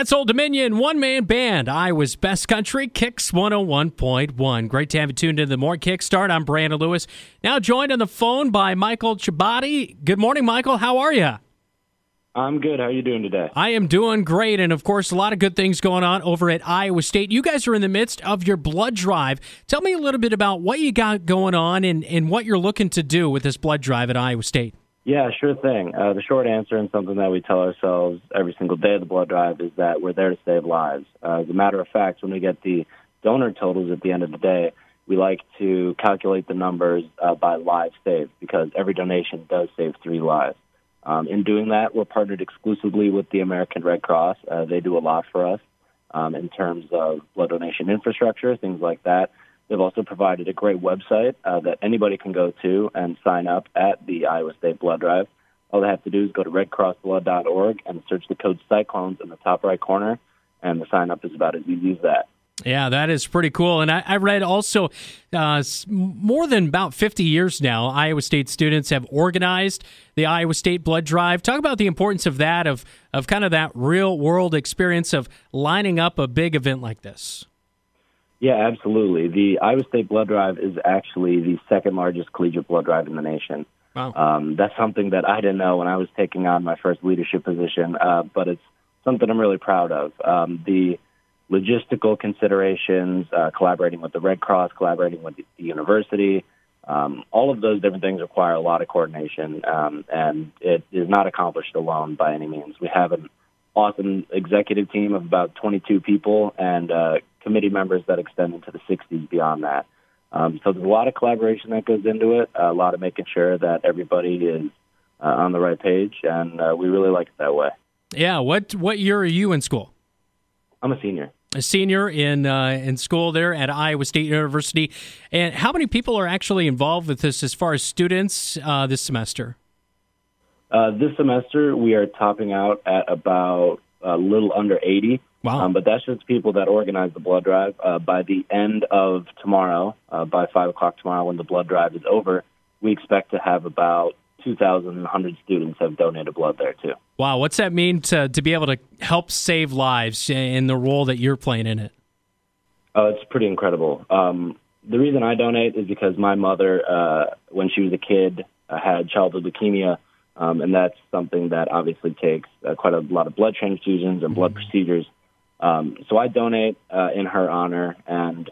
That's Old Dominion, one-man band, Iowa's Best Country, Kicks 101.1. Great to have you tuned into the Morning Kickstart. I'm Brandon Lewis. Now joined on the phone by Michael Chabati. Good morning, Michael. How are you? I'm good. How are you doing today? I am doing great, and of course, a lot of good things going on over at Iowa State. You guys are in the midst of your blood drive. Tell me a little bit about what you got going on and what you're looking to do with this blood drive at Iowa State. Yeah, sure thing. The short answer, and something that we tell ourselves every single day of the blood drive, is that we're there to save lives. As a matter of fact, when we get the donor totals at the end of the day, we like to calculate the numbers by lives saved, because every donation does save 3 lives. In doing that, we're partnered exclusively with the American Red Cross. They do a lot for us in terms of blood donation infrastructure, things like that. They've also provided a great website that anybody can go to and sign up at the Iowa State Blood Drive. All they have to do is go to redcrossblood.org and search the code Cyclones in the top right corner, and the sign-up is about as easy as that. Yeah, that is pretty cool. And I read also more than about 50 years now, Iowa State students have organized the Iowa State Blood Drive. Talk about the importance of that, of kind of that real-world experience of lining up a big event like this. Yeah, absolutely. The Iowa State Blood Drive is actually the second largest collegiate blood drive in the nation. Wow. That's something that I didn't know when I was taking on my first leadership position, but it's something I'm really proud of. The logistical considerations, collaborating with the Red Cross, collaborating with the university, all of those different things require a lot of coordination, and it is not accomplished alone by any means. We have an awesome executive team of about 22 people and committee members that extend into the 60s beyond that. So there's a lot of collaboration that goes into it, a lot of making sure that everybody is on the right page, and we really like it that way. Yeah, what year are you in school? I'm a senior. A senior in school there at Iowa State University. And how many people are actually involved with this as far as students this semester? This semester, we are topping out at about a little under 80. Wow. But that's just people that organize the blood drive. By the end of tomorrow, by 5 o'clock tomorrow when the blood drive is over, we expect to have about 2,100 students have donated blood there, too. Wow. What's that mean to be able to help save lives in the role that you're playing in it? It's pretty incredible. The reason I donate is because my mother, when she was a kid, had childhood leukemia, and that's something that obviously takes quite a lot of blood transfusions and blood procedures. So I donate in her honor, and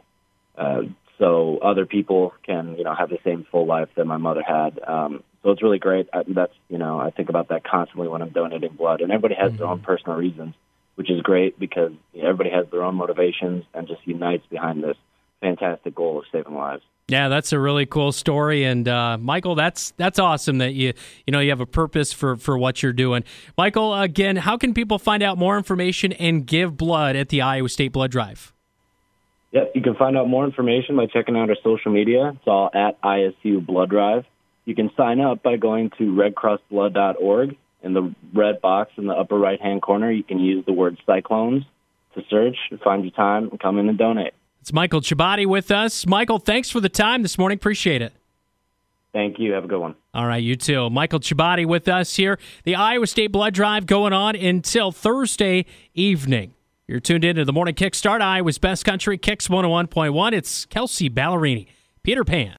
so other people can, have the same full life that my mother had. So it's really great. That's, I think about that constantly when I'm donating blood. And everybody has their own personal reasons, which is great because everybody has their own motivations and just unites behind this fantastic goal of saving lives. Yeah, that's a really cool story, and Michael, that's awesome that you have a purpose for what you're doing. Michael, again, how can people find out more information and give blood at the Iowa State Blood Drive? Yeah, you can find out more information by checking out our social media. It's all at ISU Blood Drive. You can sign up by going to redcrossblood.org. In the red box in the upper right-hand corner, you can use the word Cyclones to search, find your time, and come in and donate. It's Michael Chabati with us. Michael, thanks for the time this morning. Appreciate it. Thank you. Have a good one. All right, you too. Michael Chabati with us here. The Iowa State Blood Drive going on until Thursday evening. You're tuned into the Morning Kickstart, Iowa's Best Country, Kicks 101.1. It's Kelsey Ballerini, Peter Pan.